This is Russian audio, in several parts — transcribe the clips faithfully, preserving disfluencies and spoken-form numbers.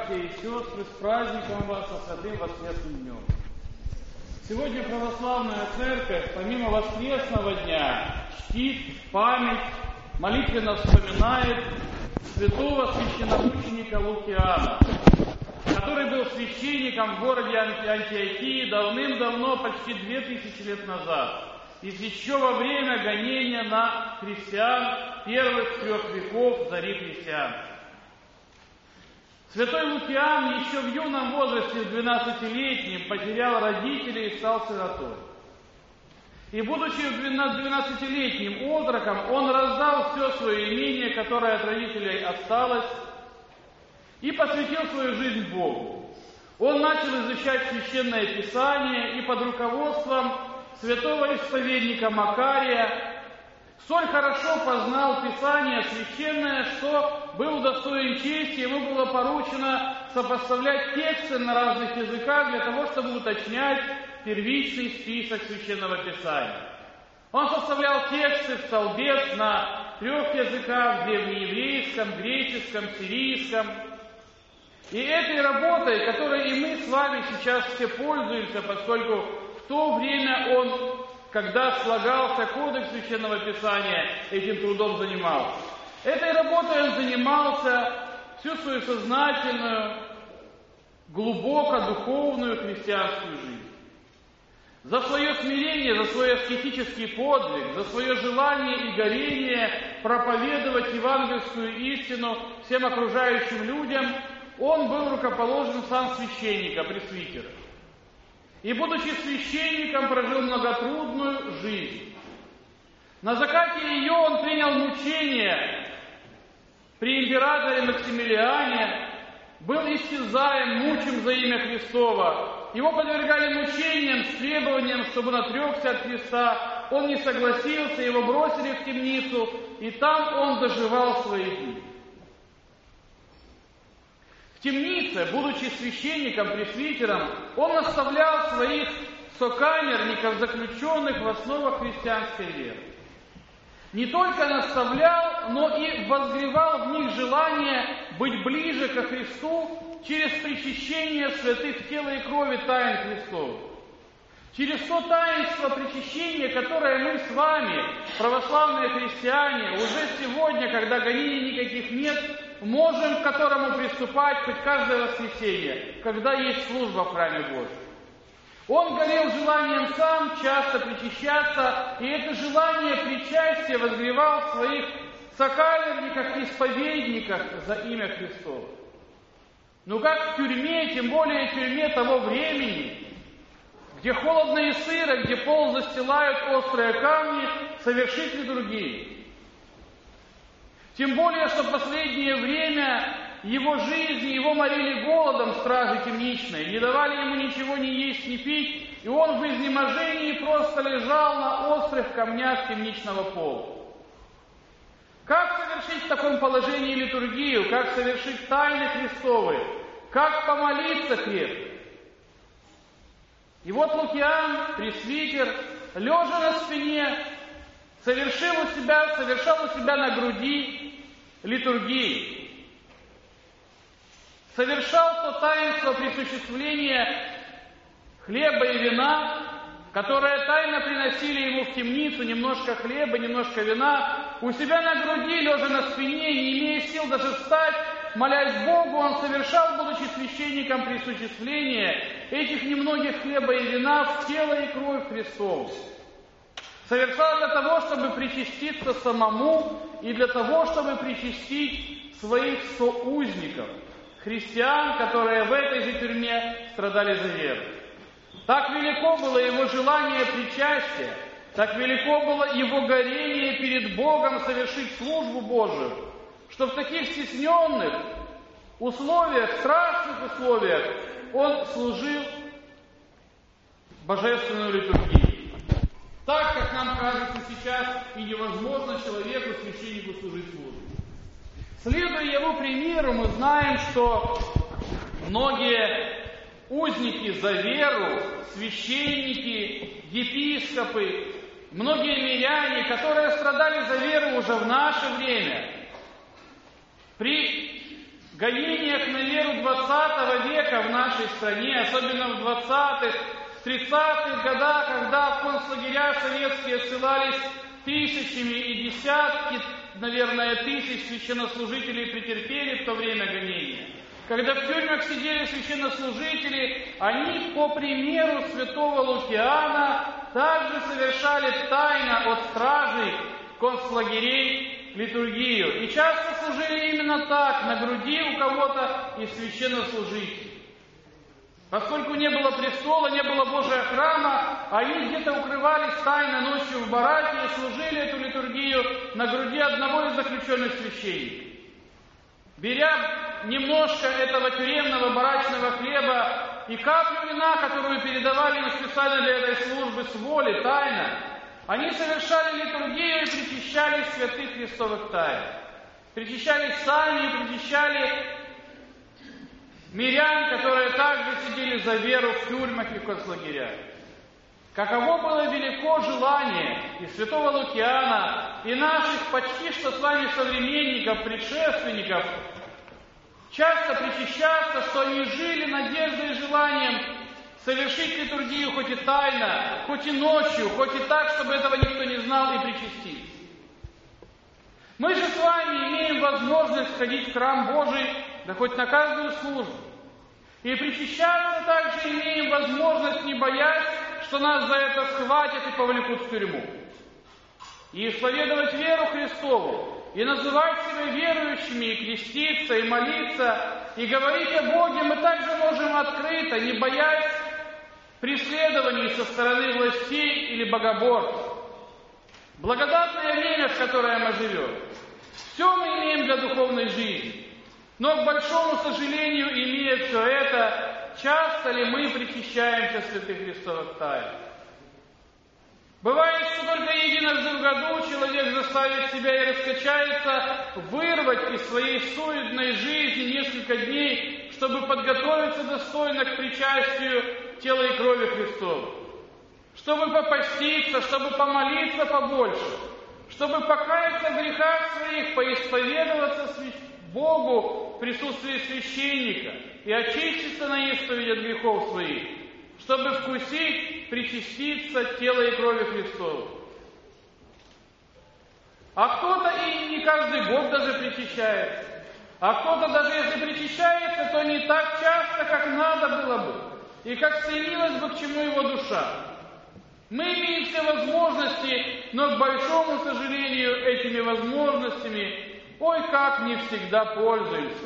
братья и сестры, с праздником вас, со святым воскресным днем. Сегодня православная церковь, помимо воскресного дня, чтит память, молитвенно вспоминает святого священномученика Лукиана, который был священником в городе Антиохии давным-давно, почти две тысячи лет назад, и еще во время гонения на христиан первых трех веков зари христиан. Святой Лукиан еще в юном возрасте, в двенадцатилетнем, потерял родителей и стал сиротой. И будучи двенадцатилетним отроком, он раздал все свое имение, которое от родителей осталось, и посвятил свою жизнь Богу. Он начал изучать Священное Писание и под руководством святого исповедника Макария столь хорошо познал Писание Священное, что был удостоен чести, ему было поручено сопоставлять тексты на разных языках для того, чтобы уточнять первичный список Священного Писания. Он составлял тексты в столбец на трех языках: древнееврейском, греческом, сирийском. И этой работой, которой и мы с вами сейчас все пользуемся, поскольку в то время он, когда слагался кодекс Священного Писания, этим трудом занимался. Этой работой он занимался всю свою сознательную, глубоко духовную христианскую жизнь. За свое смирение, за свой аскетический подвиг, за свое желание и горение проповедовать евангельскую истину всем окружающим людям, он был рукоположен сан священника, пресвитера. И, будучи священником, прожил многотрудную жизнь. На закате ее он принял мучения при императоре Максимилиане, был истязаем, мучим за имя Христово. Его подвергали мучениям с требованием, чтобы он отрекся от Христа. Он не согласился, его бросили в темницу, и там он доживал свои дни. В темнице, будучи священником, пресвитером, он наставлял своих сокамерников, заключенных в основах христианской веры. Не только наставлял, но и возгревал в них желание быть ближе ко Христу через причащение святых тела и крови тайн Христовых. Через то таинство причащения, которое мы с вами, православные христиане, уже сегодня, когда гонений никаких нет, можем к которому приступать хоть каждое воскресенье, когда есть служба в храме Божьем. Он горел желанием сам часто причащаться, и это желание причастия возгревал в своих сокамерниках и исповедниках за имя Христово. Но как в тюрьме, тем более в тюрьме того времени, где холодно и сыро, где пол застилают острые камни, совершить литургию. Тем более, что в последнее время его жизни, его морили голодом стражи темничной, не давали ему ничего ни есть, ни пить, и он в изнеможении просто лежал на острых камнях темничного пола. Как совершить в таком положении литургию, как совершить тайны Христовые, как помолиться крепко? И вот Лукиан, пресвитер, лежа на спине, совершил у себя, совершал у себя на груди литургии. Совершал то таинство присуществления хлеба и вина, которое тайно приносили ему в темницу, немножко хлеба, немножко вина. У себя на груди, лежа на спине, не имея сил даже встать, молясь Богу, он совершал, будучи священником, присуществление этих немногих хлеба и вина в тело и кровь Христову. Совершал для того, чтобы причаститься самому и для того, чтобы причастить своих соузников, христиан, которые в этой же тюрьме страдали за веру. Так велико было его желание причастия, так велико было его горение перед Богом совершить службу Божию, что в таких стесненных условиях, страшных условиях, он служил божественную литургию. Так, как нам кажется сейчас, и невозможно человеку, священнику, служить службу. Следуя его примеру, мы знаем, что многие узники за веру, священники, епископы, многие миряне, которые страдали за веру уже в наше время, при гонениях на веру двадцатого века в нашей стране, особенно в двадцатых, тридцатых годах, когда в концлагеря советские ссылались тысячами и десятки, наверное, тысяч священнослужителей претерпели в то время гонения. Когда в тюрьмах сидели священнослужители, они, по примеру святого Лукиана, также совершали тайно от стражей концлагерей литургию. И часто служили именно так, на груди у кого-то из священнослужителей. Поскольку не было престола, не было Божьего храма, они где-то укрывались тайно ночью в бараке и служили эту литургию на груди одного из заключенных священников. Беря немножко этого тюремного барачного хлеба и каплю вина, которую передавали им специально для этой службы с воли, тайно, они совершали литургию и причащались святых Христовых тайн. Причащались сами и причащали мирян, которые также сидели за веру в тюрьмах и в концлагерях. Каково было велико желание и святого Лукиана, и наших почти что с вами современников, предшественников, часто причащаться, что они жили надеждой и желанием совершить литургию хоть и тайно, хоть и ночью, хоть и так, чтобы этого никто не знал, и причаститься. Мы же с вами имеем возможность ходить в храм Божий, да хоть на каждую службу. И причащаться также имеем возможность, не боясь, что нас за это схватят и повлекут в тюрьму. И исповедовать веру Христову, и называть себя верующими, и креститься, и молиться, и говорить о Боге мы также можем открыто, не боясь преследований со стороны властей или богоборцев. Благодатное время, в которое мы живем, все мы имеем для духовной жизни. Но, к большому сожалению, имея все это, часто ли мы причащаемся святых Христовых тайн? Бывает, что только единожды в году человек заставит себя и раскачается вырвать из своей суетной жизни несколько дней, чтобы подготовиться достойно к причастию тела и крови Христова. Чтобы попаститься, чтобы помолиться побольше, чтобы покаяться в грехах своих, поисповедоваться Богу в присутствии священника и очиститься на исповедь от грехов своих, чтобы вкусить, причаститься тела и крови Христова. А кто-то и не каждый год даже причащается, а кто-то даже если причащается, то не так часто, как надо было бы, и как стремилась бы к чему его душа. Мы имеем все возможности, но, к большому сожалению, этими возможностями ой, как не всегда пользуемся.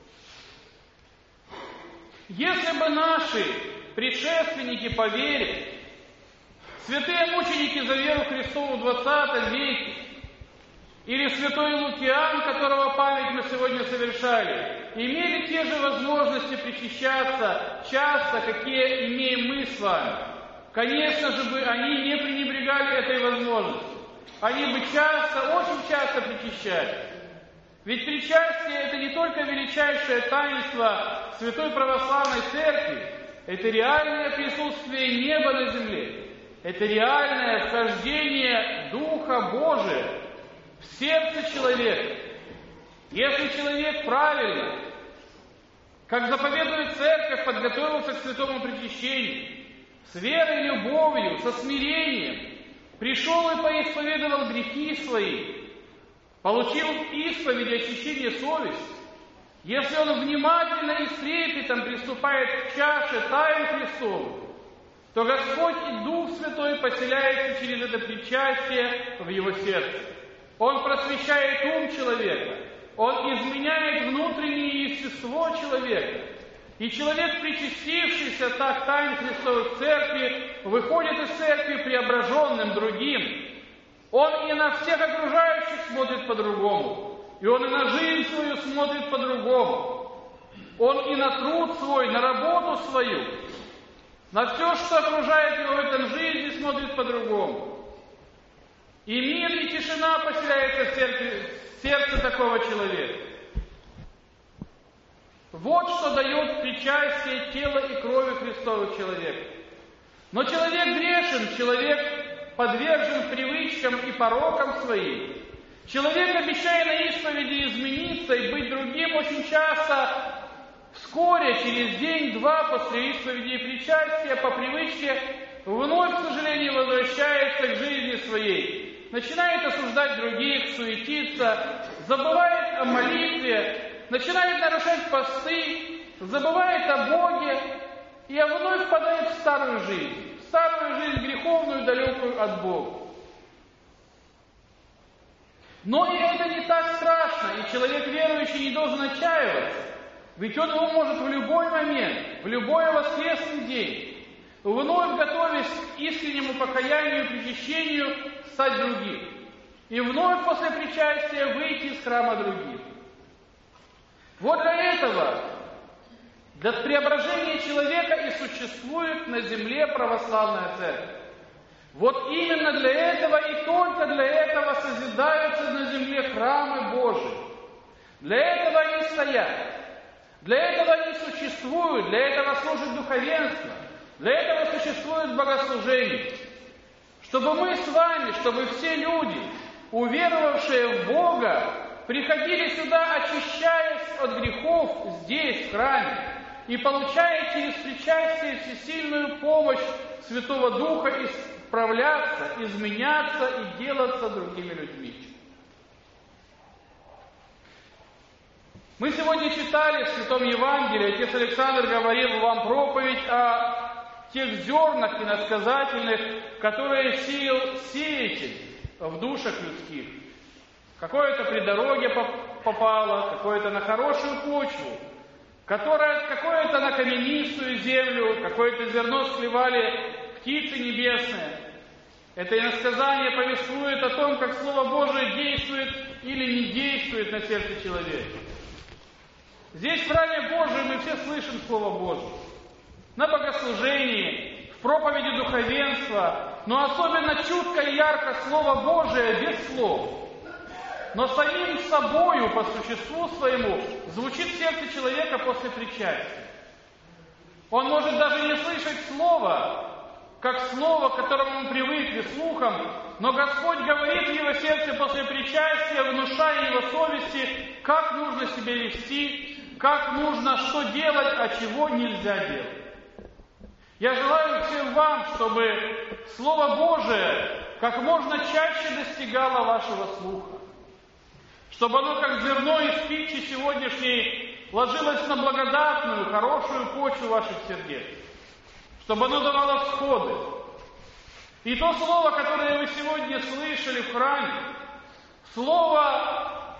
Если бы наши предшественники по вере, святые мученики за веру Христову в двадцатом веке, или святой Лукиан, которого память мы сегодня совершали, имели те же возможности причащаться часто, какие имеем мы с вами, конечно же, бы они не пренебрегали этой возможностью. Они бы часто, очень часто причащались. Ведь причастие – это не только величайшее таинство Святой Православной Церкви, это реальное присутствие неба на земле, это реальное вхождение Духа Божия в сердце человека. Если человек правильно, как заповедует Церковь, подготовился к святому причащению, с верой, любовью, со смирением, пришел и поисповедовал грехи свои, получил исповедь и очищение совести, если он внимательно и с трепетом приступает к чаше тайн Христову, то Господь и Дух Святой поселяется через это причастие в его сердце. Он просвещает ум человека, он изменяет внутреннее естество человека. И человек, причастившийся так тайн Христовых в церкви, выходит из церкви преображенным другим. Он и на всех окружающих смотрит по-другому. И он и на жизнь свою смотрит по-другому. Он и на труд свой, на работу свою, на все, что окружает его в этом жизни, смотрит по-другому. И мир и тишина поселяется в сердце, в сердце такого человека. Вот что дает причастие тела и крови Христовых человека. Но человек грешен, человек подвержен привычкам и порокам своим. Человек, обещая на исповеди измениться и быть другим, очень часто вскоре, через день-два после исповеди и причастия, по привычке, вновь, к сожалению, возвращается к жизни своей. Начинает осуждать других, суетиться, забывает о молитве, начинает нарушать посты, забывает о Боге и вновь впадает в старую жизнь, в старую жизнь греховную, далекую от Бога. Но и это не так страшно, и человек верующий не должен отчаиваться, ведь он его может в любой момент, в любой воскресный день, вновь готовясь к искреннему покаянию и причащению, стать другим, и вновь после причастия выйти из храма другим. Вот для этого, для преображения человека и существует на земле православная церковь. Вот именно для этого и только для этого созидаются на земле храмы Божии. Для этого они стоят. Для этого они существуют. Для этого служит духовенство. Для этого существует богослужение. Чтобы мы с вами, чтобы все люди, уверовавшие в Бога, приходили сюда, очищаясь от грехов здесь, в храме, и получая через причастие всесильную помощь Святого Духа исправляться, изменяться и делаться другими людьми. Мы сегодня читали в Святом Евангелии, отец Александр говорил вам проповедь о тех зернах иносказательных, которые сеял сеятель в душах людских. Какое-то при дороге попало, какое-то на хорошую почву, которое, какое-то на каменистую землю, какое-то зерно склевали птицы небесные. Это иносказание повествует о том, как Слово Божие действует или не действует на сердце человека. Здесь в храме Божьем мы все слышим Слово Божие. На богослужении, в проповеди духовенства, но особенно чутко и ярко Слово Божие без слов. Но самим собою, по существу своему, звучит в сердце человека после причастия. Он может даже не слышать слова, как слово, к которому мы привыкли слухом, но Господь говорит в его сердце после причастия, внушая его совести, как нужно себя вести, как нужно, что делать, а чего нельзя делать. Я желаю всем вам, чтобы Слово Божие как можно чаще достигало вашего слуха, чтобы оно, как зерно из пищи сегодняшней, ложилось на благодатную, хорошую почву ваших сердец, чтобы оно давало всходы. И то слово, которое вы сегодня слышали в храме, слово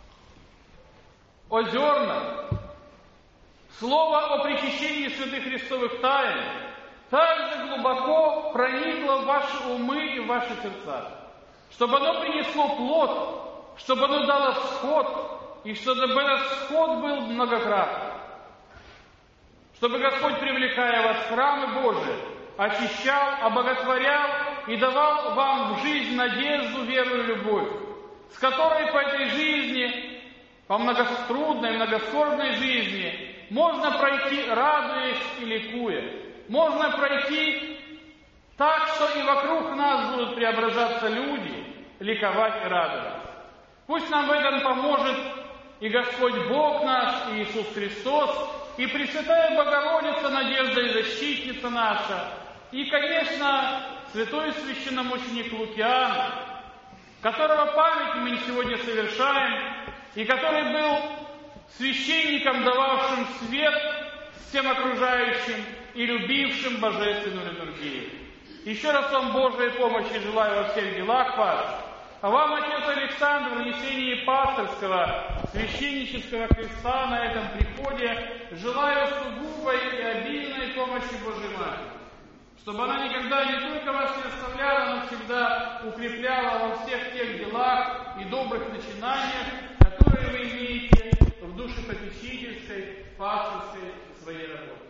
о зернах, слово о причащении святых Христовых тайн, также глубоко проникло в ваши умы и в ваши сердца, чтобы оно принесло плод, чтобы оно дало всход, и чтобы этот всход был многократный. Чтобы Господь, привлекая вас в храмы Божии, очищал, обоготворял и давал вам в жизнь надежду, веру и любовь, с которой по этой жизни, по многотрудной, многоскорбной жизни, можно пройти, радуясь и ликуя. Можно пройти так, что и вокруг нас будут преображаться люди, ликовать и радоваться. Пусть нам в этом поможет и Господь Бог наш, и Иисус Христос, и Пресвятая Богородица, надежда и защитница наша, и, конечно, святой священномученик Лукиан, которого память мы сегодня совершаем, и который был священником, дававшим свет всем окружающим и любившим божественную литургию. Еще раз вам Божией помощи желаю во всех делах ваших. А вам, отец Александр, в несении пасторского священнического креста на этом приходе желаю сугубой и обильной помощи Божьей Матери, чтобы она никогда не только вас не оставляла, но всегда укрепляла во всех тех делах и добрых начинаниях, которые вы имеете в душепопечительской, пасторской своей работе.